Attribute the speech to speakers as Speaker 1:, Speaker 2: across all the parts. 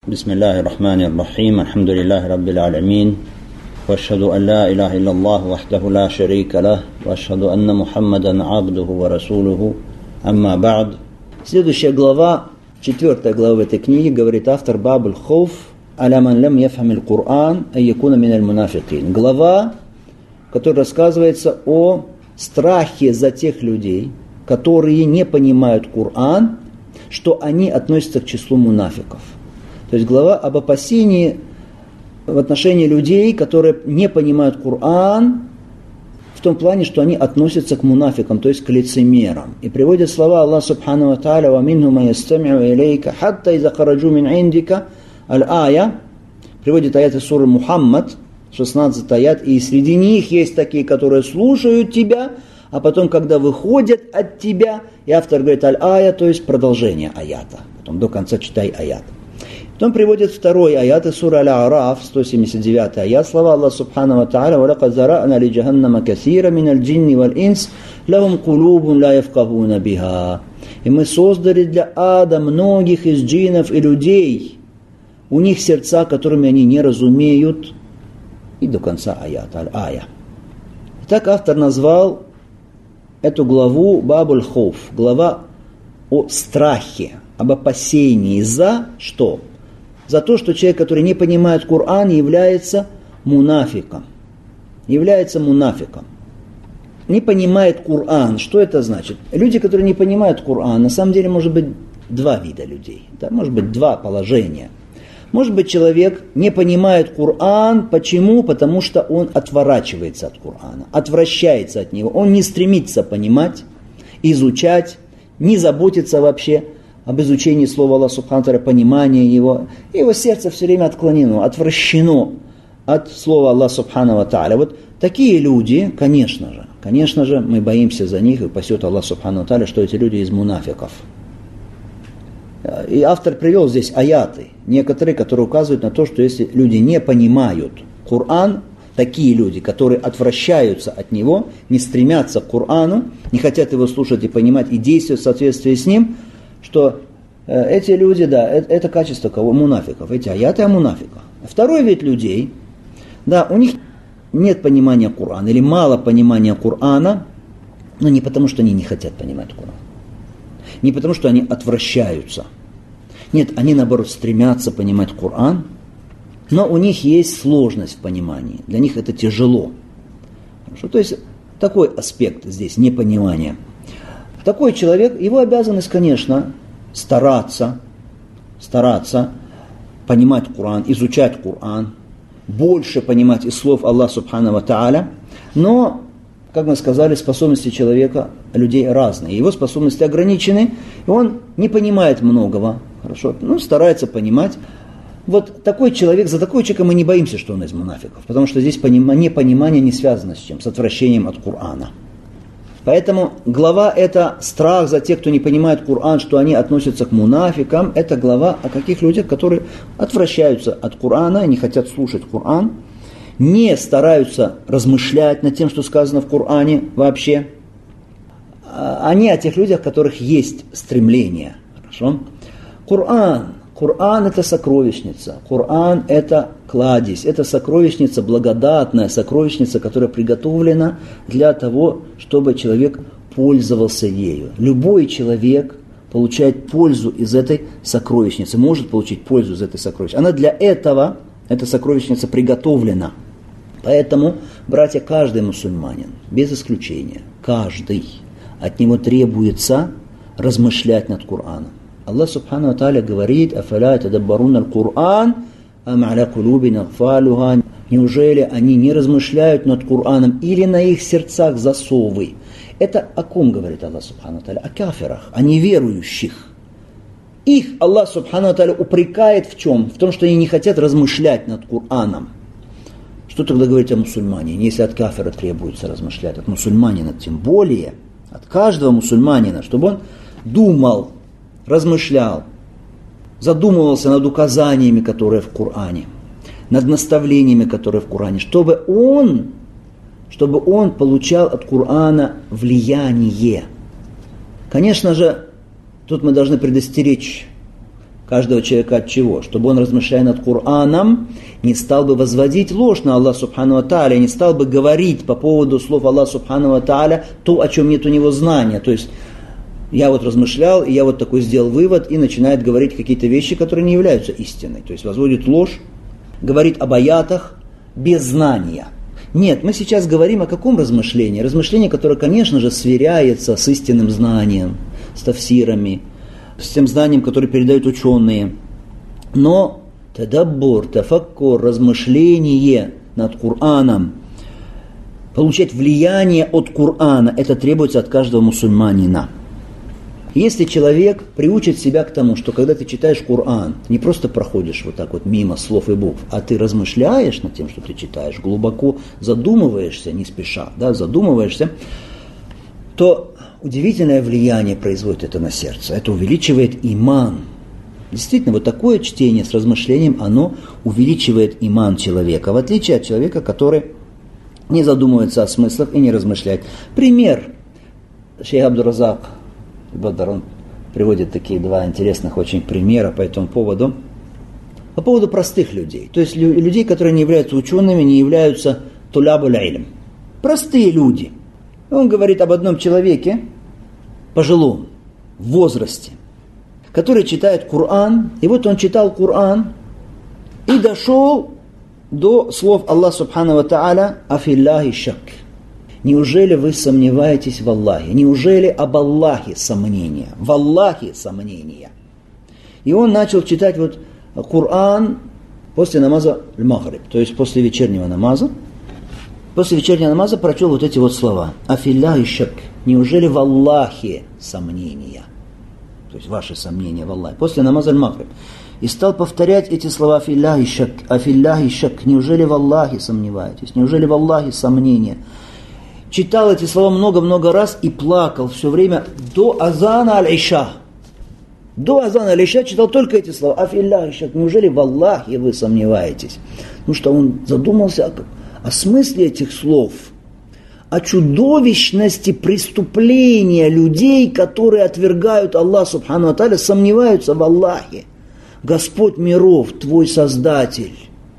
Speaker 1: بسم الله الرحمن الرحيم الحمد لله رب العالمين وأشهد أن لا إله إلا الله وحده لا شريك له وأشهد أن محمدا عبده ورسوله أما بعد. Следующая глава, 4 глава этой книги, говорит автор Баб аль-Хауф аля ман лям яфхам аль-Кур'ан ан якуна мин аль-мунафикин. Глава, в которой рассказывается о страхе за тех людей, которые не понимают Кур'ан, что они относятся к числу мунафиков. То есть глава об опасении в отношении людей, которые не понимают Кур'ан, в том плане, что они относятся к мунафикам, то есть к лицемерам. И приводит слова Аллаха Субхану ва Тааля: «Ва минхум ман ястами'у илейка хатта иза хараджу мин индика аль-ая». Приводит аят из суры Мухаммад, 16 аят. И среди них есть такие, которые слушают тебя, а потом, когда выходят от тебя, и автор говорит аль-ая, то есть продолжение аята. Потом до конца читай аят. Потом приводит второй аят из суры Аль-А'раф, 179 аят, слова Аллаха Субхану ва Тааля: «Валакад зарa'на ли джаханнама касира миналь джинни валь инс, лахум кулубун ла яфкахуна биха». И мы создали для ада многих из джиннов и людей, у них сердца, которыми они не разумеют. И до конца аята, аль-ая. Так автор назвал эту главу Баб аль-Хауф, глава о страхе, об опасении за что? За то, что человек, который не понимает Кур'ан, является мунафиком. Является мунафиком. Не понимает Кур'ан. Что это значит? Люди, которые не понимают Кур'ан, на самом деле может быть два вида людей. Да? Может быть два положения. Может быть, человек не понимает Кур'ан. Почему? Потому что он отворачивается от Кур'ана, отвращается от него. Он не стремится понимать, изучать, не заботится вообще об изучении слова Аллаха Субхану ва Тааля, понимании его. Его сердце все время отклонено, отвращено от слова Аллаха Субхану ва Тааля. Вот такие люди, конечно же, мы боимся за них, и пасет Аллах Субхану ва Тааля, что эти люди из мунафиков. И автор привел здесь аяты, некоторые, которые указывают на то, что если люди не понимают Кур'ан, такие люди, которые отвращаются от него, не стремятся к Кур'ану, не хотят его слушать и понимать, и действовать в соответствии с ним, что эти люди, да, это качество кого? Мунафиков. Эти аяты о мунафиках. Второй вид людей, да, у них нет понимания Кур'ана или мало понимания Кур'ана, но не потому, что они не хотят понимать Кур'ан. Не потому, что они отвращаются. Нет, они, наоборот, стремятся понимать Кур'ан, но у них есть сложность в понимании. Для них это тяжело. Хорошо? То есть такой аспект здесь, непонимания. Такой человек, его обязанность, конечно, стараться понимать Кур'ан, изучать Кур'ан, больше понимать из слов Аллаха Субхану ва Тааля, но, как мы сказали, способности человека, людей разные. Его способности ограничены, и он не понимает многого, хорошо, старается понимать. Вот такой человек, за такого человека мы не боимся, что он из мунафиков, потому что здесь непонимание не связано с чем? С отвращением от Кур'ана. Поэтому глава это страх за тех, кто не понимает Кур'ан, что они относятся к мунафикам. Это глава о каких людях, которые отвращаются от Кур'ана, не хотят слушать Кур'ан, не стараются размышлять над тем, что сказано в Кур'ане вообще. Они о тех людях, у которых есть стремление. Хорошо? Кур'ан это сокровищница, Кур'ан это кладезь, это сокровищница, благодатная сокровищница, которая приготовлена для того, чтобы человек пользовался ею. Любой человек получает пользу из этой сокровищницы, может получить пользу из этой сокровищницы. Она для этого, эта сокровищница приготовлена. Поэтому, братья, каждый мусульманин, без исключения, каждый, от него требуется размышлять над Кур'аном. Аллах Субхану ва Тааля говорит: «Афаля тадаббаруна аль-Кур'ан, ам аля кулубин акфалуха». Неужели они не размышляют над Кур'аном или на их сердцах засовы? Это о ком говорит Аллах Субхану ва Тааля? О кафирах, о неверующих. Их Аллах Субхану ва Тааля упрекает в чем? В том, что они не хотят размышлять над Кур'аном. Что тогда говорить о мусульманине, если от кафира требуется размышлять? От мусульманина тем более, от каждого мусульманина, чтобы он думал, размышлял, задумывался над указаниями, которые в Коране, над наставлениями, которые в Коране, чтобы он получал от Корана влияние. Конечно же, тут мы должны предостеречь каждого человека от чего? Чтобы он, размышляя над Кораном, не стал бы возводить ложь на Аллаха Субхану ва Тааля, не стал бы говорить по поводу слов Аллаха Субхану ва Тааля то, о чем нет у него знания. То есть я вот размышлял, и я вот такой сделал вывод, и начинает говорить какие-то вещи, которые не являются истиной. То есть возводит ложь, говорит об аятах без знания. Нет, мы сейчас говорим о каком размышлении? Размышлении, которое, конечно же, сверяется с истинным знанием, с тафсирами, с тем знанием, которое передают ученые. Но тадаббур, тафаккур, размышление над Кораном, получать влияние от Корана, это требуется от каждого мусульманина. Если человек приучит себя к тому, что когда ты читаешь Коран, не просто проходишь вот так вот мимо слов и букв, а ты размышляешь над тем, что ты читаешь, глубоко задумываешься, не спеша, задумываешься, то удивительное влияние производит это на сердце. Это увеличивает иман. Действительно, вот такое чтение с размышлением, оно увеличивает иман человека, в отличие от человека, который не задумывается о смыслах и не размышляет. Пример. Шейх Абдур-Разак Бадар, он приводит такие два интересных очень примера по этому поводу. По поводу простых людей. То есть людей, которые не являются учеными, не являются тулябуль илм. Простые люди. Он говорит об одном человеке, пожилом, в возрасте, который читает Коран. И вот он читал Коран и дошел до слов Аллаха Субхану ва Тааля «Афиллахи шак». Неужели вы сомневаетесь в Аллахе? Неужели об Аллахе сомнения? В Аллахе сомнения. И он начал читать вот Коран после намаза аль-Магриб, то есть после вечернего намаза. После вечернего намаза прочел вот эти вот слова. «Афиллахи шак». Неужели в Аллахе сомнения? То есть ваши сомнения в Аллахе. После намаза аль-Магриб. И стал повторять эти слова «Афиллахи шак». «Афиллахи шак». Неужели в Аллахе сомневаетесь? Неужели в Аллахе сомнения? Читал эти слова много-много раз и плакал все время до азана аль-Иша. До азана аль-Иша читал только эти слова. «Афиллахи шак». Неужели в Аллахе вы сомневаетесь? Потому что он задумался о смысле этих слов, о чудовищности преступления людей, которые отвергают Аллаха Субхану ва Тааля, сомневаются в Аллахе. Господь миров, твой Создатель.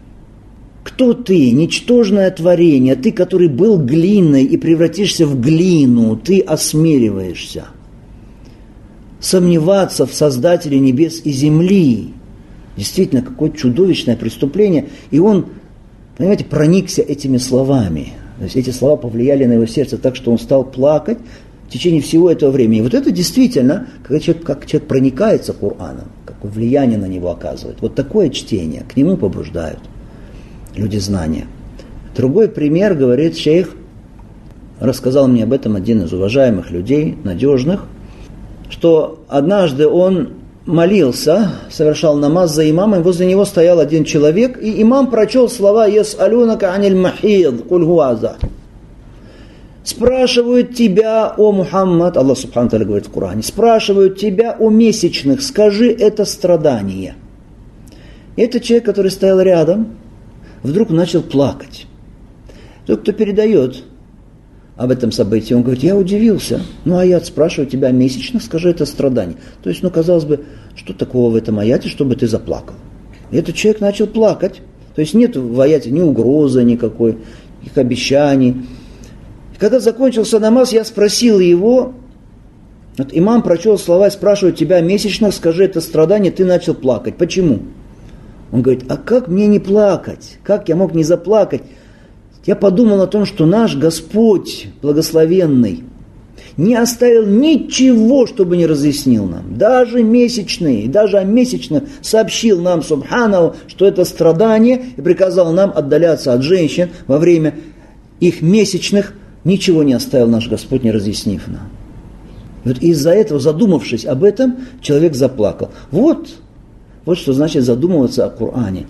Speaker 1: Кто ты? Ничтожное творение. Ты, который был глиной и превратишься в глину, ты осмеливаешься сомневаться в Создателе небес и земли. Действительно, какое чудовищное преступление. И он, понимаете, проникся этими словами. То есть эти слова повлияли на его сердце так, что он стал плакать в течение всего этого времени. И вот это действительно, как человек проникается Кораном, какое влияние на него оказывает. Вот такое чтение к нему побуждают люди знания. Другой пример, говорит шейх, рассказал мне об этом один из уважаемых людей, надежных, что однажды он молился, совершал намаз за имамом, возле него стоял один человек, и имам прочел слова «Яс'алунака аниль махид, куль хуа аза». Спрашивают тебя, о Мухаммад, Аллах Субхану Тааля говорит в Коране, спрашивают тебя о месячных, скажи, это страдание. И этот человек, который стоял рядом, вдруг начал плакать. Тот, кто передает об этом событии, он говорит, я удивился. Аят спрашивает тебя о месячных, скажи, это страдание. То есть, казалось бы, что такого в этом аяте, чтобы ты заплакал? И этот человек начал плакать. То есть, нет в аяте ни угрозы никакой, никаких обещаний. И когда закончился намаз, я спросил его, вот имам прочел слова, спрашивает тебя о месячных, скажи, это страдание, ты начал плакать. Почему? Он говорит, а как мне не плакать? Как я мог не заплакать? Я подумал о том, что наш Господь благословенный не оставил ничего, чтобы не разъяснил нам. Даже месячные, даже о месячных сообщил нам, субханаху, что это страдание, и приказал нам отдаляться от женщин во время их месячных. Ничего не оставил наш Господь, не разъяснив нам. Вот из-за этого, задумавшись об этом, человек заплакал. Вот что значит задумываться о Коране.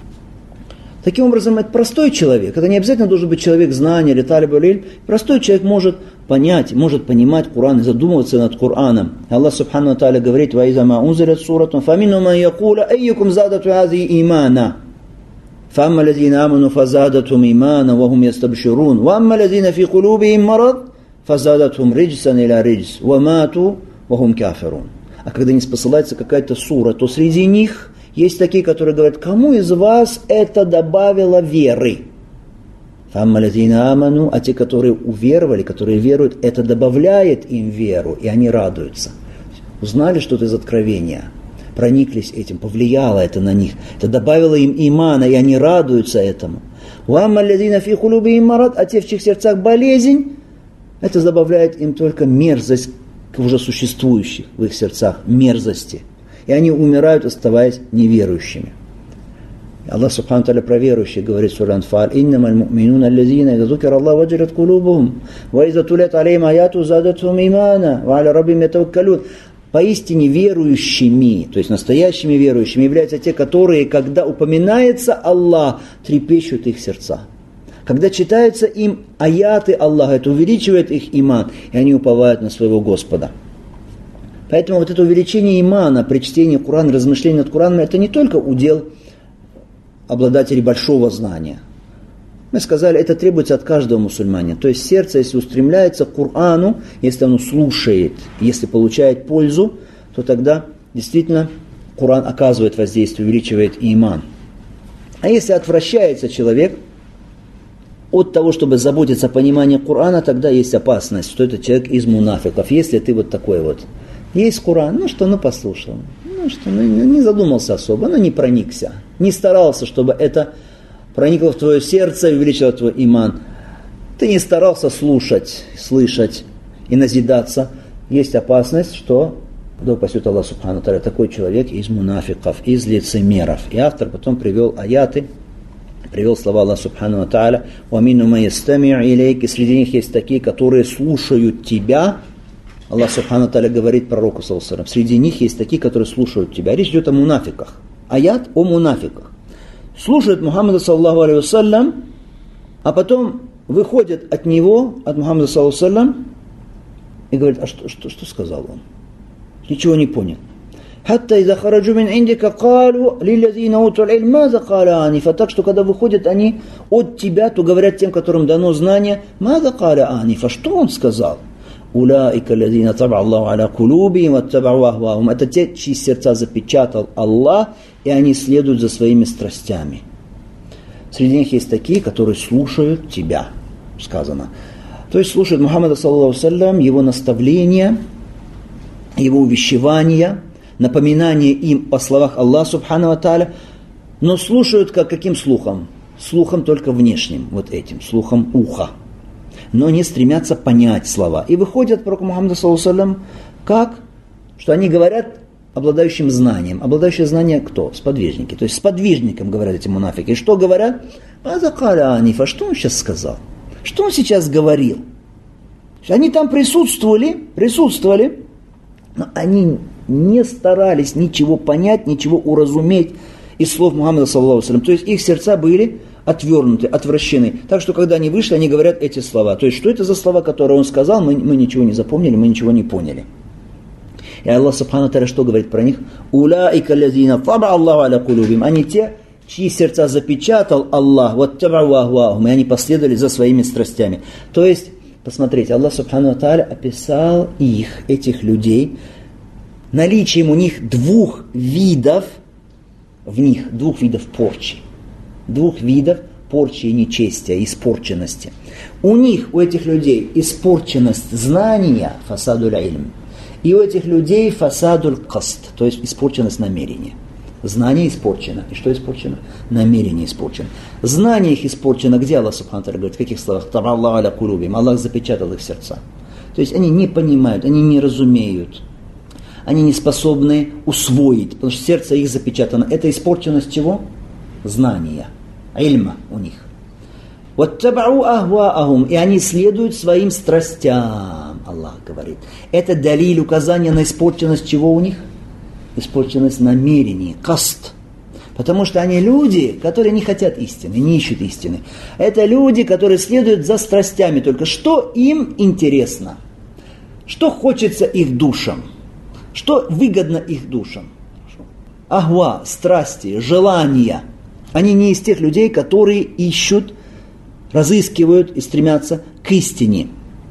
Speaker 1: Таким образом, это простой человек. Это не обязательно должен быть человек знания или талиб аль-илм. Простой человек может понять, может понимать Коран и задумываться над Кораном. Аллах Субхану ва Тааля говорит, «Ваиза ма унзилат суратун, фаминну ман якула, айюкум задату хази имана». فأما الذين آمنوا فزادتهم إيمانا وهم يستبشرون وأما الذين في قلوبهم مرض فزادتهم رجسا إلى رجس وماتوا وهم كافرون. А когда не спосылается какая-то сура, то среди них есть такие, которые говорят, кому из вас это добавило веры? А те, которые уверовали, которые веруют, это добавляет им веру, и они радуются. Узнали что-то из откровения, прониклись этим, повлияло это на них. Это добавило им имана, и они радуются этому. А те, в чьих сердцах болезнь, это добавляет им только мерзость к уже существующих в их сердцах, мерзости. И они умирают, оставаясь неверующими. Аллах Субхану Тааля про верующих говорит в суре Анфаль: «Иннамаль му'минуна аллазина иза зукира Аллах ваджилат кулубухум, ва иза тулят алейхим аяту задатхум имана, ва аля раббихим ятаваккалун». Поистине верующими, то есть настоящими верующими, являются те, которые, когда упоминается Аллах, трепещут их сердца. Когда читаются им аяты Аллаха, это увеличивает их иман, и они уповают на своего Господа. Поэтому вот это увеличение имана при чтении Корана, размышлении над Кораном, это не только удел обладателей большого знания. Мы сказали, это требуется от каждого мусульманина. То есть сердце, если устремляется к Корану, если оно слушает, если получает пользу, то тогда действительно Коран оказывает воздействие, увеличивает иман. А если отвращается человек от того, чтобы заботиться о понимании Корана, тогда есть опасность, что это человек из мунафиков. Если ты вот такой вот, есть Коран, послушал, не задумался особо, не проникся, не старался, чтобы это проникло в твое сердце и увеличило твой иман. Ты не старался слушать, слышать и назидаться. Есть опасность, что, да упасет Аллах Субхану Тааля, такой человек из мунафиков, из лицемеров. И автор потом привел аяты, привел слова Аллаха Субхану Тааля: «Уамину ма ястами'у илейк», и среди них есть такие, которые слушают тебя. Аллах Субхану Тааля говорит пророку саллаллаху алейхи ва саллям: среди них есть такие, которые слушают тебя. Речь идет о мунафиках. Аят о мунафиках. Слушают Мухаммада саллаллаху алейхи ва саллям, а потом выходят от него, от Мухаммада саллаллаху алейхи ва саллям, и говорят: а что сказал он? Ничего не понял. «Хатта иза хараджу мин индика калу лиллазина утул иль маза каля анифа». Так что, когда выходят они от тебя, то говорят тем, которым дано знание: маза каля анифа. Что он сказал? «Улаика лазина таба Аллаху аля кулубихим ваттабау ахвахум». Это те, чьи сердца запечатал Аллах, и они следуют за своими страстями. Среди них есть такие, которые слушают тебя, сказано. То есть слушают Мухаммада саллаллаху алейхи ва саллям, его наставления, его увещевания, напоминание им о словах Аллаха Субхану ва Тааля, но слушают каким слухом? Слухом только внешним, вот этим, слухом уха. Но не стремятся понять слова. И выходят к пророку Мухаммаду саллаллаху алейхи ва саллям, как? Что они говорят обладающим знанием. Обладающие знанием кто? Сподвижники. То есть сподвижникам говорят эти мунафики. И что говорят? «Азакаля анифа». Что он сейчас сказал? Что он сейчас говорил? Они там присутствовали, но они не старались ничего понять, ничего уразуметь из слов Мухаммада саллаллаху алейхи ва саллям. То есть их сердца были отвернуты, отвращены. Так что, когда они вышли, они говорят эти слова. То есть, что это за слова, которые он сказал, мы ничего не запомнили, мы ничего не поняли. И Аллах Субхану Тааля что говорит про них? «Улаика лазина таба Аллаху аля кулубихим». Они те, чьи сердца запечатал Аллах, ваттабау ахвахум, и они последовали за своими страстями. То есть, посмотрите, Аллах Субхану Тааля описал их, этих людей, наличием у них двух видов порчи. Двух видов порчи и нечестия, испорченности. У этих людей испорченность знания, фасадуль ильм, и у этих людей фасадуль каст, то есть испорченность намерения. Знание испорчено. И что испорчено? Намерение испорчено. Знание их испорчено. Где Аллах Субхану Тааля говорит? В каких словах? Таба Аллаху аля кулубихим. Аллах запечатал их сердца. То есть они не понимают, они не разумеют. Они не способны усвоить, потому что сердце их запечатано. Это испорченность чего? Знания. Ильма у них. «Ваттабау ахваахум», и они следуют своим страстям, Аллах говорит. Это далиль, указание на испорченность чего у них? Испорченность намерений, каст. Потому что они люди, которые не хотят истины, не ищут истины. Это люди, которые следуют за страстями. Только что им интересно? Что хочется их душам? Что выгодно их душам? Ахва, страсти, желания. Они не из тех людей, которые ищут, разыскивают и стремятся к истине.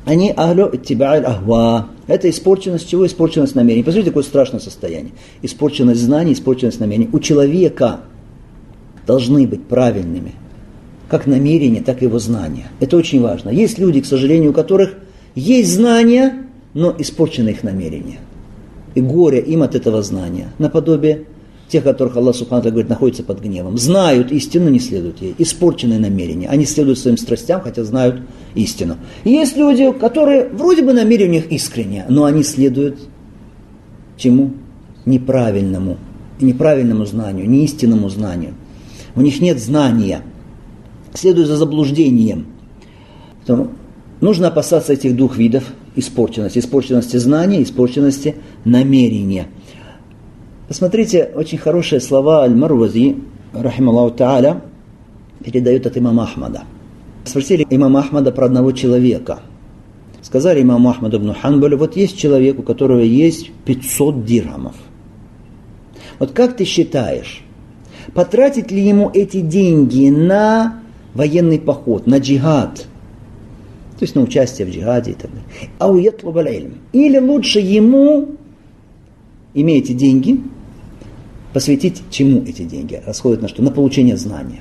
Speaker 2: Они ахлю иттиба'аль ахва. Это испорченность чего? Испорченность намерений. Посмотрите, какое страшное состояние. Испорченность знаний, испорченность намерений. У человека должны быть правильными как намерения, так и его знания. Это очень важно. Есть люди, к сожалению, у которых есть знания, но испорчены их намерения. И горе им от этого знания. Наподобие тех, которых Аллах Субхану ва Тааля говорит, находятся под гневом. Знают истину, не следуют ей. Испорченные намерения. Они следуют своим страстям, хотя знают истину. И есть люди, которые вроде бы намерения у них искренние, но они следуют чему? Неправильному знанию, неистинному знанию. У них нет знания. Следуют за заблуждением. Поэтому нужно опасаться этих двух видов испорченности. Испорченности знания, испорченности намерения. Посмотрите, очень хорошие слова Аль-Марвази, рахималлаху та'аля, передает от имама Ахмада. Спросили имама Ахмада про одного человека. Сказали имаму Ахмаду ибн Ханбалю, вот есть человек, у которого есть 500 дирхамов. Вот как ты считаешь, потратить ли ему эти деньги на военный поход, на джихад, то есть на участие в джихаде и так далее. Или лучше ему, имея эти деньги, посвятить чему эти деньги? Расходят на что? На получение знания.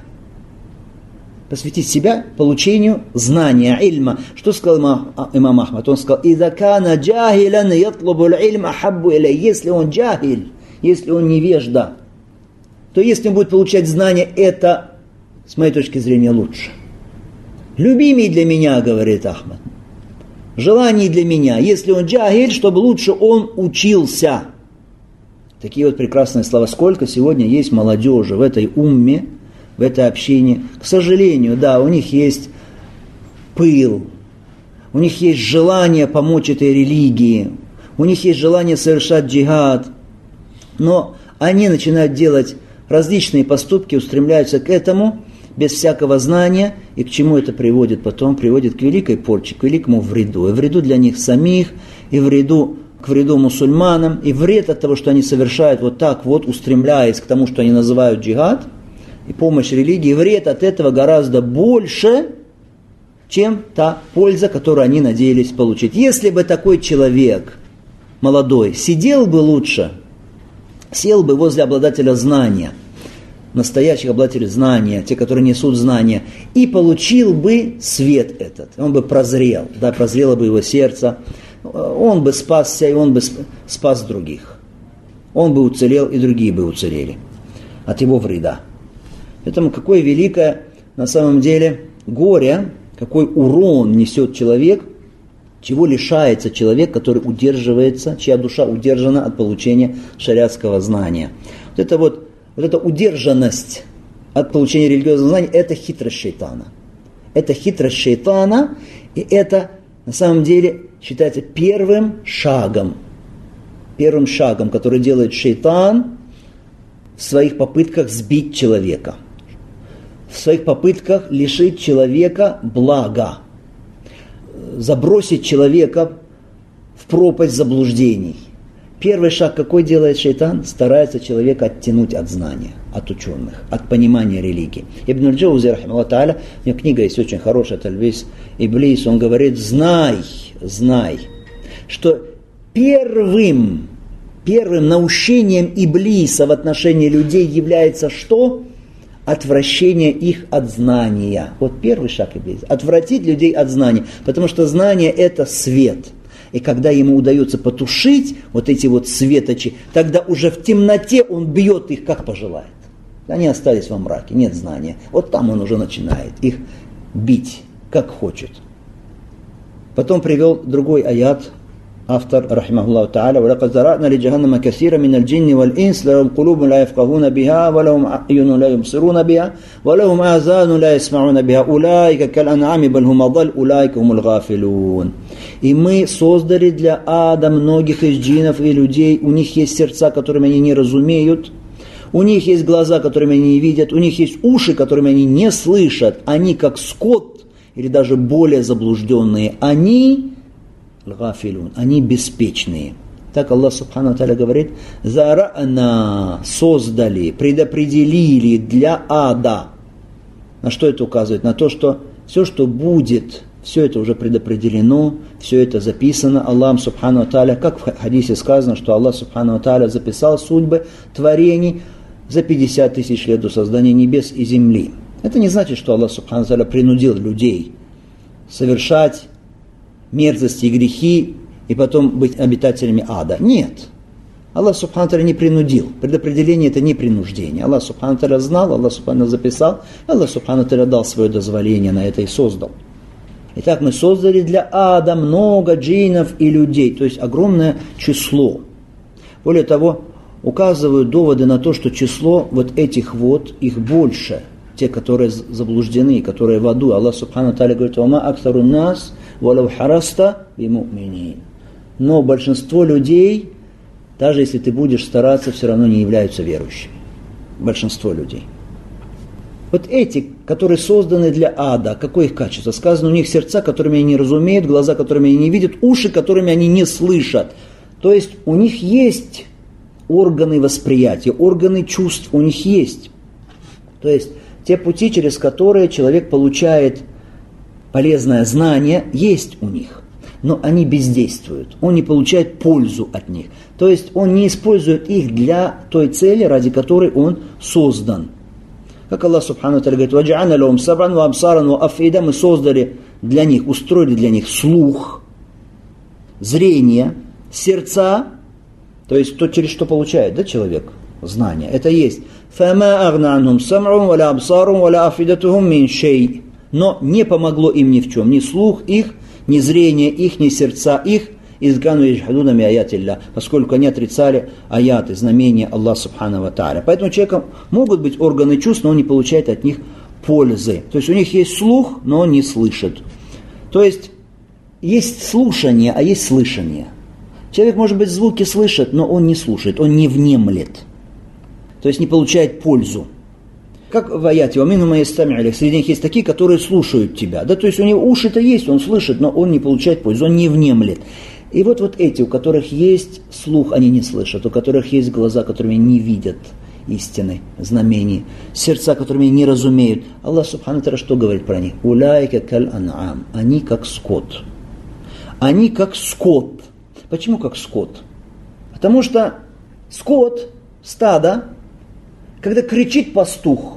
Speaker 2: Посвятить себя получению знания, ильма. Что сказал имам Ахмад? Он сказал, «Иза кана джахилян ятлубу ильма хаббу илей». Если он джахиль, если он невежда, то если он будет получать знания, это, с моей точки зрения, лучше. Любимый для меня, говорит Ахмад, желание для меня, если он джахиль, чтобы лучше он учился. Такие вот прекрасные слова. Сколько сегодня есть молодежи в этой умме, в этой общине. К сожалению, да, у них есть пыл, у них есть желание помочь этой религии, у них есть желание совершать джихад, но они начинают делать различные поступки, устремляются к этому без всякого знания, и к чему это приводит потом? Приводит к великой порче, к великому вреду. И вреду для них самих, и к вреду мусульманам, и вред от того, что они совершают вот так вот, устремляясь к тому, что они называют джихад, и помощь религии, вред от этого гораздо больше, чем та польза, которую они надеялись получить. Если бы такой человек, молодой, сидел бы лучше, сел бы возле обладателя знания, настоящих обладателей знания, те, которые несут знания, и получил бы свет этот, он бы прозрел, да, прозрело бы его сердце, он бы спасся, и он бы спас других. Он бы уцелел, и другие бы уцелели от его вреда. Поэтому какое великое на самом деле горе, какой урон несет человек, чего лишается человек, который удерживается, чья душа удержана от получения шариатского знания. Вот эта удержанность от получения религиозного знания, это хитрость шайтана. Это хитрость шайтана, и это на самом деле считается первым шагом, который делает шайтан в своих попытках сбить человека, в своих попытках лишить человека блага, забросить человека в пропасть заблуждений. Первый шаг какой делает шайтан? Старается человека оттянуть от знания, от ученых, от понимания религии. Ибн аль-Джаузи, рахимахуллаху та'аля, у него книга есть очень хорошая, «Тальбис Иблис», он говорит, знай, что первым наущением Иблиса в отношении людей является что? Отвращение их от знания. Вот первый шаг Иблиса. Отвратить людей от знания. Потому что знание – это свет. И когда ему удается потушить вот эти вот светочи, тогда уже в темноте он бьет их, как пожелает. Они остались во мраке, нет знания. Вот там он уже начинает их бить, как хочет. Потом привел другой аят, автор, рахимахуллаху та'аля, وَلَقَدْ زَرَعْنَا لِجَهَنَّمَ كَثِيرًا مِنَ الْجِنِّ وَالْإِنسِ لَهُمْ قُلُوبٌ لَا يَفْقَهُونَ بِهَا وَلَهُمْ أَعْيُنٌ لَا يُبْصِرُونَ بِهَا وَلَهُمْ آذَانٌ لَا يَسْمَعُونَ بِهَا أُولَٰئِكَ كَالْأَنْعَامِ بَلْ هُمْ أَضَلُّ أُولَٰئِكَ هُمُ الْغَافِلُونَ. И мы создали для ада многих из джиннов и людей, у них есть сердца, которыми они не разумеют, у них есть глаза, которыми они не видят, у них есть уши, которыми они не слышат, они как скот, или даже более заблужденные, они беспечные. Так Аллах Субхану ва Тааля говорит, «Зарана» создали, предопределили для ада. На что это указывает? На то, что все, что будет Все это уже предопределено, все это записано Аллахом Субхану ва Тааля, как в хадисе сказано, что Аллах Субхану ва Тааля записал судьбы творений за 50 тысяч лет до создания небес и земли. Это не значит, что Аллах Субхану ва Тааля принудил людей совершать мерзости и грехи и потом быть обитателями ада. Нет. Аллах Субхану ва Тааля не принудил. Предопределение – это не принуждение. Аллах Субхану ва Тааля знал, Аллах Субхану ва Тааля записал, Аллах Субхану ва Тааля дал свое дозволение на это и создал. Итак, мы создали для ада много джиннов и людей, то есть огромное число. Более того, указывают доводы на то, что число вот этих вот, их больше, те, которые заблуждены, которые в аду. Аллах Субхану ва Тааля говорит: «Вама аксару нас валау хараста биму'минин». Но большинство людей, даже если ты будешь стараться, все равно не являются верующими. Большинство людей. Вот эти, которые созданы для ада, какое их качество? Сказано, у них сердца, которыми они не разумеют, глаза, которыми они не видят, уши, которыми они не слышат. То есть у них есть органы восприятия, органы чувств у них есть. То есть те пути, через которые человек получает полезное знание, есть у них. Но они бездействуют, он не получает пользу от них. То есть он не использует их для той цели, ради которой он создан. Как Аллах Субхану ва Тааля говорит: «Ваджа'альна лахум саб'ан ва абсаран ва афида». Мы создали для них, устроили для них слух, зрение, сердца, то есть то, через что получает, да, человек знание. Это есть. «Фама агна анхум сам'ухум ва ла абсарухум ва ла афидатухум мин шей». Но не помогло им ни в чем, ни слух их, ни зрение их, ни сердца их, поскольку они отрицали аяты, знамения Аллаха Субхану ва Тааля. Поэтому у человека могут быть органы чувств, но он не получает от них пользы. То есть у них есть слух, но он не слышит. То есть слушание, а есть слышание. Человек, может быть, звуки слышит, но он не слушает, он не внемлет. То есть не получает пользу. Как в аяте: среди них есть такие, которые слушают тебя. Да, то есть у него уши-то есть, он слышит, но он не получает пользу, он не внемлет. И вот эти, у которых есть слух, они не слышат, у которых есть глаза, которыми не видят истины, знамений, сердца, которыми не разумеют. Аллах Субхану ва Тааля что говорит про них? «Улайка каль ан'ам». Они как скот. Они как скот. Почему как скот? Потому что скот, стадо, когда кричит пастух,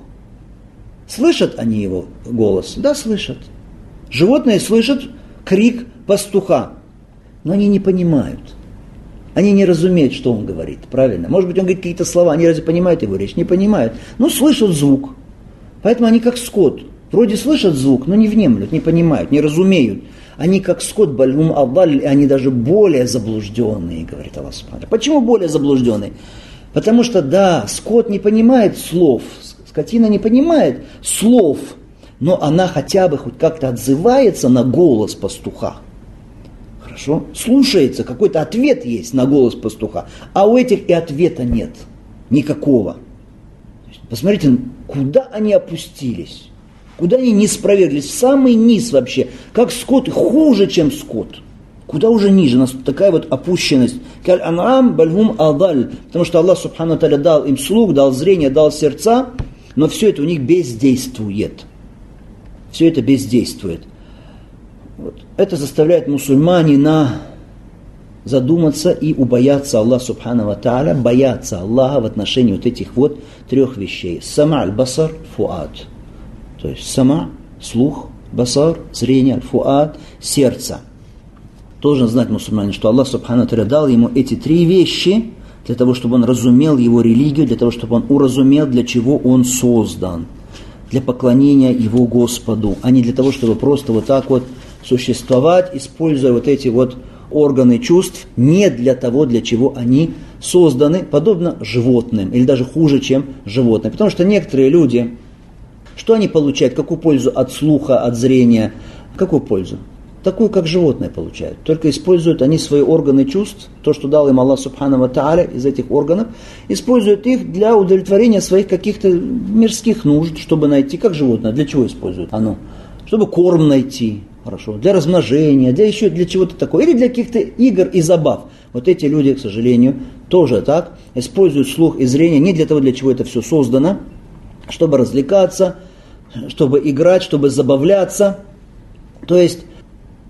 Speaker 2: слышат они его голос? Да, слышат. Животные слышат крик пастуха, но они не понимают. Они не разумеют, что он говорит, правильно? Может быть, он говорит какие-то слова, они разве понимают его речь? Не понимают. Но слышат звук. Поэтому они как скот. Вроде слышат звук, но не внемлют, не понимают, не разумеют. Они как скот, бальгум адаль, они даже более заблужденные, говорит Аллах Субхану. Почему более заблужденные? Потому что, да, скот не понимает слов, скотина не понимает слов, но она хотя бы хоть как-то отзывается на голос пастуха. Хорошо? Слушается, какой-то ответ есть на голос пастуха, а у этих и ответа нет, никакого. Посмотрите, куда они опустились, куда они не спровергли, в самый низ вообще, как скот, хуже, чем скот. Куда уже ниже, у нас такая вот опущенность. Каль ан'ам бальгум адаль. Потому что Аллах Субхану ва Тааля дал им слух, дал зрение, дал сердца, но все это у них бездействует. Все это бездействует. Вот. Это заставляет мусульманина задуматься и убояться Аллаха Субхану ва Тааля, бояться Аллаха в отношении вот этих вот трех вещей. Сама, аль-басар, фуад. То есть сама, слух, басар, зрение, аль-фуад, сердце. Должен знать мусульманин, что Аллах Субхану ва Тааля дал ему эти три вещи для того, чтобы он разумел его религию, для того, чтобы он уразумел, для чего он создан. Для поклонения его Господу, а не для того, чтобы просто вот так вот существовать, используя вот эти вот органы чувств, не для того, для чего они созданы, подобно животным, или даже хуже, чем животные. Потому что некоторые люди, что они получают, какую пользу от слуха, от зрения, какую пользу? Такую, как животные получают. Только используют они свои органы чувств, то, что дал им Аллах Субхану ва Тааля из этих органов, используют их для удовлетворения своих каких-то мирских нужд, чтобы найти, как животное, для чего используют оно? Чтобы корм найти, хорошо, для размножения, для еще для чего-то такого, или для каких-то игр и забав. Вот эти люди, к сожалению, тоже так, используют слух и зрение не для того, для чего это все создано, чтобы развлекаться, чтобы играть, чтобы забавляться. То есть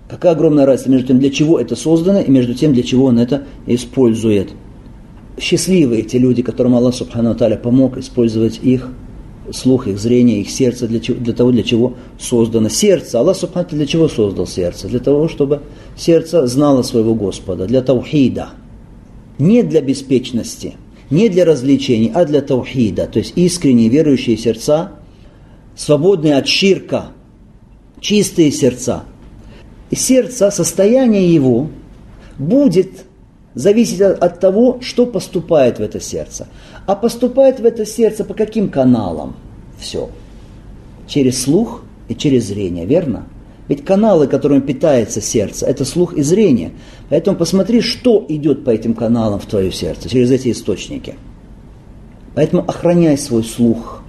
Speaker 2: Какая огромная разница между тем, для чего это создано, и между тем, для чего он это использует. Счастливы эти люди, которым Аллах Субхану ва Тааля помог использовать их слух, их зрение, их сердце для того, для чего создано. Сердце. Аллах Субхану ва Тааля для чего создал сердце? Для того, чтобы сердце знало своего Господа, для таухида. Не для беспечности, не для развлечений, а для таухида. То есть искренние верующие сердца, свободные от ширка, чистые сердца. И сердце, состояние его будет зависеть от того, что поступает в это сердце. А поступает в это сердце по каким каналам? Все. Через слух и через зрение, верно? Ведь каналы, которыми питается сердце, это слух и зрение. Поэтому посмотри, что идет по этим каналам в твое сердце, через эти источники. Поэтому охраняй свой слух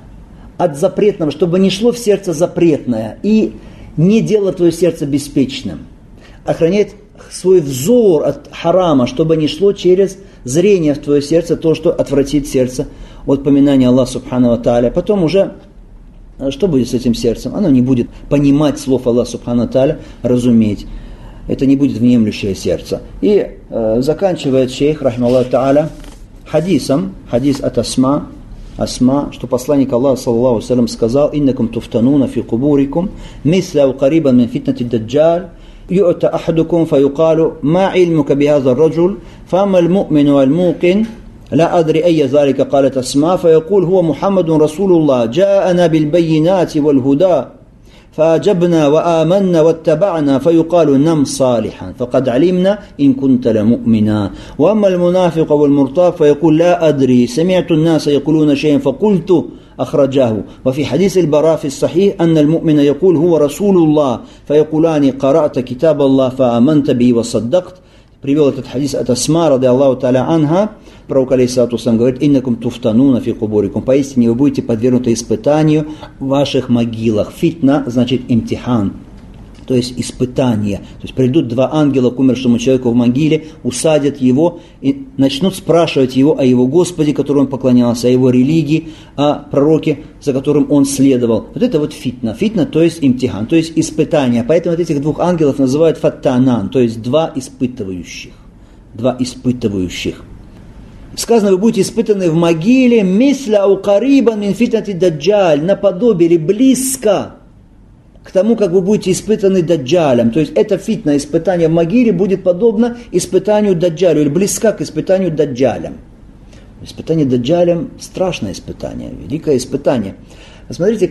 Speaker 2: от запретного, чтобы не шло в сердце запретное и не делало твое сердце беспечным. Охранять свой взор от харама, чтобы не шло через зрение в твое сердце то, что отвратит сердце от поминания Аллаха Субхану ва Тааля. Потом уже, что будет с этим сердцем? Оно не будет понимать слов Аллаха Субхану ва Тааля, разуметь. Это не будет внемлющее сердце. И заканчивает шейх, рахималлаху тааля, хадисом, хадис от Асма, что посланник Аллаха, саллаллаху алейхи ва саллям, сказал: «Иннакум туфтануна фи кубурикум, мисля ау карибан мин фитнати даджаль, يؤتى أحدكم فيقال ما علمك بهذا الرجل فأما المؤمن والموقن لا أدري أي ذلك قالت أسماء فيقول هو محمد رسول الله جاءنا بالبينات والهدى فأجبنا وآمنا واتبعنا فيقال نم صالحا فقد علمنا إن كنت لمؤمنا وأما المنافق والمرتاب فيقول لا أدري سمعت الناس يقولون شيئا فقلت أخرجاه وفي حديث البراء في الصحيح أن المؤمن يقول هو رسول الله فيقولان قرأت كتاب الله فآمنت به وصدقت». Привел этот хадис от Асма, ради Аллаху та'аля анха. Пророк алейхиссалату вассалям говорит: «Иннакум туфтануна фи кубурикум». Поистине вы будете подвергнуты испытанию в ваших могилах. Фитна значит имтихан, то есть испытание. То есть придут два ангела к умершему человеку в могиле, усадят его и начнут спрашивать его о его Господе, которому он поклонялся, о его религии, о пророке, за которым он следовал. Вот это вот фитна. Фитна, то есть имтихан, то есть испытание. Поэтому вот этих двух ангелов называют фаттанан, то есть два испытывающих. Два испытывающих. Сказано, вы будете испытаны в могиле мисля ау карибан мин фитнати даджаль, наподобие или близко к тому, как вы будете испытаны даджалем. То есть это фитна, испытание в могиле будет подобно испытанию даджалю, или близко к испытанию даджалем. Испытание даджалем – страшное испытание, великое испытание. Посмотрите,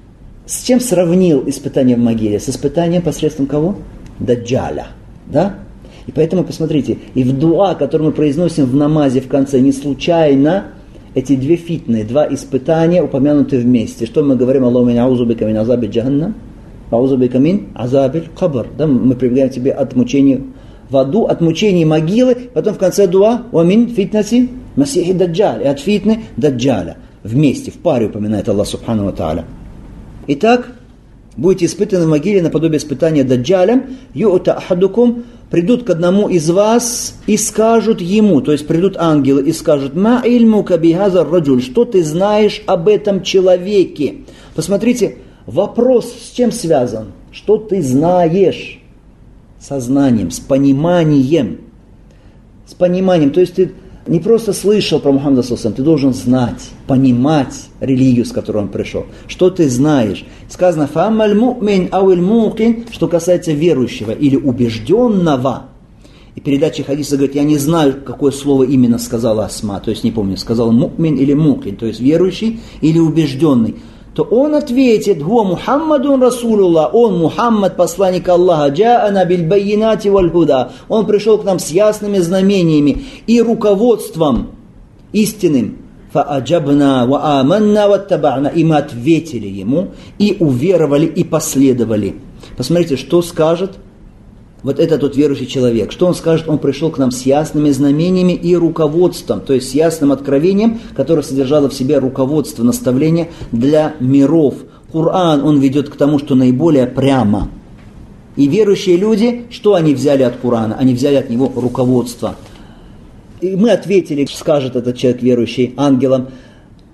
Speaker 2: с чем сравнил испытание в могиле? С испытанием посредством кого? Даджаля. Да? И поэтому, посмотрите, и в дуа, который мы произносим в намазе в конце, не случайно эти две фитны, два испытания упомянуты вместе. Что мы говорим? Аллаху мин аузу бика мин азаби джаханнам, аузу бика мин азаби кабр. Да, мы прибегаем к тебе от мучений в аду, от мучений могилы, потом в конце дуа «Уамин фитнати масихи даджаль», и от фитны даджаля. Вместе, в паре упоминает Аллах Субхану ва Тааля. Итак, будете испытаны в могиле наподобие испытания даджалем, ю'та ахадукум, придут к одному из вас и скажут ему, то есть придут ангелы и скажут: «Ма ильмука бихазар раджуль», что ты знаешь об этом человеке. Посмотрите, вопрос с чем связан? Что ты знаешь? Со знанием, с пониманием. С пониманием, то есть ты не просто слышал про Мухаммада саллаллаху алейхи ва саллям, ты должен знать, понимать религию, с которой он пришел. Что ты знаешь? Сказано «фамаль му'мин ауэль мукин», что касается верующего или убежденного. И передача хадиса говорит: я не знаю, какое слово именно сказала Асма, то есть не помню, сказал му'мин или мукин, то есть верующий или убежденный. То он ответит: «Хуа Мухаммадун Расулуллах», он Мухаммад, посланник Аллаха, «Джа'ана биль байинати валь худа», он пришел к нам с ясными знамениями и руководством истинным. «Фааджабна ва аманна ваттаба'на», и мы ответили ему, и уверовали, и последовали. Посмотрите, что скажет вот этот вот верующий человек. Что он скажет? Он пришел к нам с ясными знамениями и руководством, то есть с ясным откровением, которое содержало в себе руководство, наставление для миров. Коран, он ведет к тому, что наиболее прямо. И верующие люди, что они взяли от Корана? Они взяли от него руководство. И мы ответили, скажет этот человек верующий, ангелам.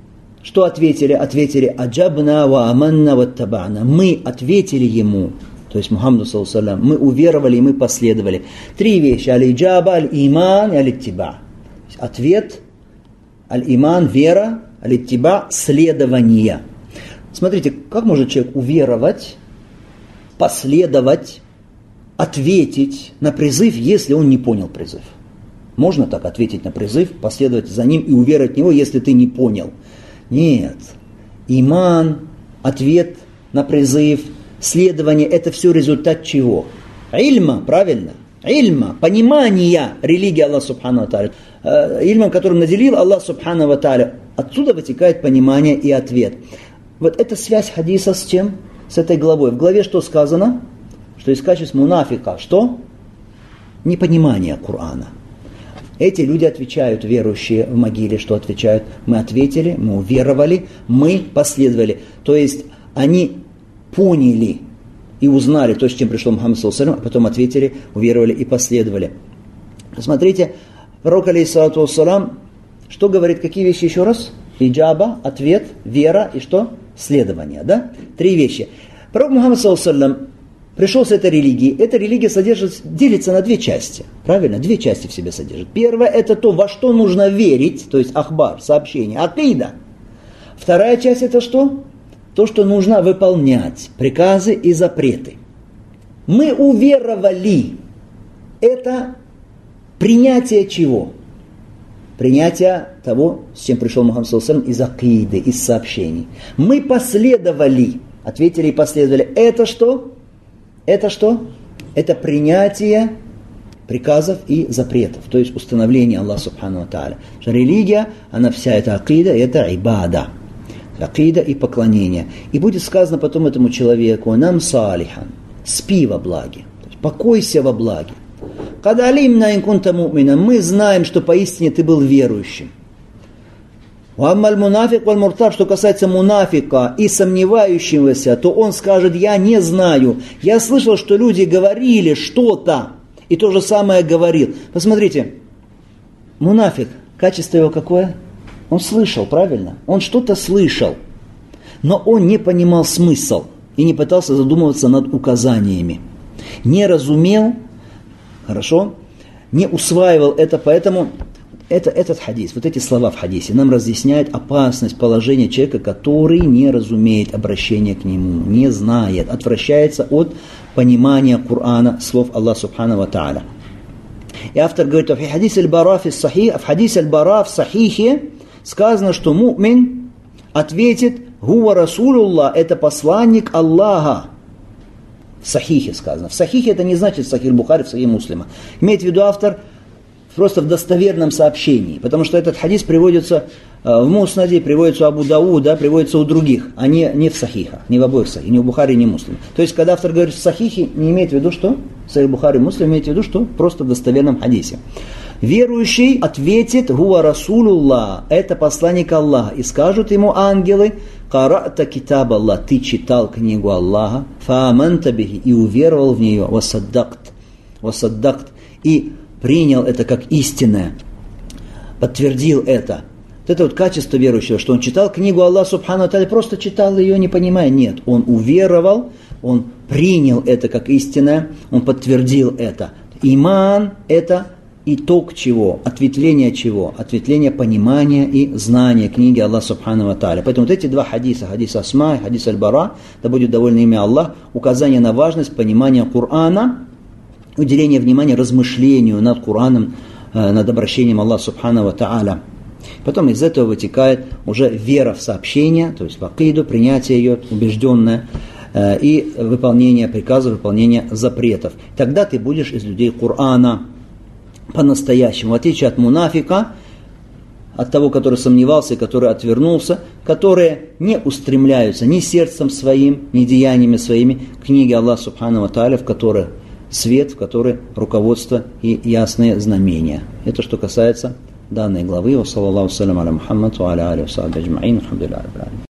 Speaker 2: Что ответили? Ответили: «Аджабна ва аманна ваттаба'на». Мы ответили ему. То то есть Мухаммаду саллаллаху алейхи ва саллям, мы уверовали и мы последовали. 3 вещи: аль-иджаба, аль-иман и аль-иттиба. Ответ, аль-иман, вера, аль-иттиба, следование. Смотрите, как может человек уверовать, последовать, ответить на призыв, если он не понял призыв? Можно так ответить на призыв, последовать за ним и уверовать в него, если ты не понял? Нет. Иман, ответ на призыв, следование – это все результат чего? Ильма, правильно? Ильма, понимания религии Аллаха Субхану ва Тааля. Ильмом, которым наделил Аллах Субхану ва Тааля. Отсюда вытекает понимание и ответ. Вот эта связь хадиса с чем? С этой главой. В главе что сказано? Что из качеств мунафика что? Непонимание Корана. Эти люди отвечают, верующие в могиле, что отвечают? Мы ответили, мы уверовали, мы последовали. То есть они поняли и узнали то, с чем пришел Мухаммад саллаллаху алейхи ва саллям, а потом ответили, уверовали и последовали. Смотрите, пророк алейхиссалату вассалам, что говорит, какие вещи еще раз? Иджаба, ответ, вера и что? Следование, да? 3 вещи. Пророк Мухаммад саллаллаху алейхи ва саллям пришел с этой религией. Эта религия делится на 2 части. Правильно? 2 части в себе содержит. Первое – это то, во что нужно верить, то есть ахбар, сообщение, акида. Вторая часть – это что? То, что нужно выполнять, приказы и запреты. Мы уверовали. Это принятие чего? Принятие того, с чем пришел Мухаммад саллаллаху алейхи ва саллям, из акиды, из сообщений. Мы последовали, ответили и последовали. Это что? Это что? Это принятие приказов и запретов, то есть установление Аллаха Субхану ва Тааля. Религия, она вся это акида, это ибада. Акида и поклонение. И будет сказано потом этому человеку: нам салихан, спи во благе, то есть покойся во благе. Кад алимна ин кунта му'мина, мы знаем, что поистине ты был верующим. Уаммаль мунафик валь муртаб, что касается мунафика и сомневающегося, то он скажет: я не знаю. Я слышал, что люди говорили что-то, и то же самое говорил. Посмотрите, мунафик, качество его какое? Он слышал, правильно? Он что-то слышал, но он не понимал смысл и не пытался задумываться над указаниями. Не разумел, хорошо, не усваивал это, поэтому этот хадис, вот эти слова в хадисе нам разъясняют опасность положения человека, который не разумеет обращение к нему, не знает, отвращается от понимания Корана, слов Аллаха Субхану ва Тааля. И автор говорит: в хадисе аль-Бара в хадисе аль-Бара в сахихе сказано, что му'мин ответит: «Гуа Расулуллах» – это посланник Аллаха. В сахихе сказано. В сахихе это не значит в сахих Бухари, в сахих Муслима. Имеет в виду автор просто в достоверном сообщении, потому что этот хадис приводится в Муснаде, приводится у Абу Дауда, приводится у других, а не в сахихах, не в обоих сахих, ни у Бухари, ни Муслима. То есть, когда автор говорит в сахихе, не имеет в виду, что в сахих Бухари, Муслим, имеет в виду, что просто в достоверном хадисе. Верующий ответит: «Гуа Расулуллах» – это посланник Аллаха. И скажут ему ангелы: «Карата китаб Аллах» – ты читал книгу Аллаха, «Фааманта бихи» – и уверовал в нее, «Васаддакт» и принял это как истинное, подтвердил это. Вот это вот качество верующего, что он читал книгу Аллаха Субхану ва Тааля, просто читал ее, не понимая. Нет, он уверовал, он принял это как истинное, он подтвердил это. Иман – это итог чего? Ответвление чего? Ответвление понимания и знания книги Аллаха Субхану ва Тааля. Поэтому вот эти 2 хадиса, хадис Асма и хадис Аль-Бара, да будет довольно имя Аллах, указание на важность понимания Корана, уделение внимания размышлению над Кораном, над обращением Аллаха Субхану ва Тааля. Потом из этого вытекает уже вера в сообщение, то есть в акиду, принятие ее убежденное, и выполнение приказов, выполнение запретов. Тогда ты будешь из людей Корана по-настоящему, в отличие от мунафика, от того, который сомневался и который отвернулся, которые не устремляются ни сердцем своим, ни деяниями своими к книге Аллаха Субхану ва Тааля, в которой свет, в которой руководство и ясные знамения. Это что касается данной главы. Ва саллаллаху салям аля Мухаммад ва аля алихи ва сахбихи аджмаин. Алхамдулиллахи раббил алямин.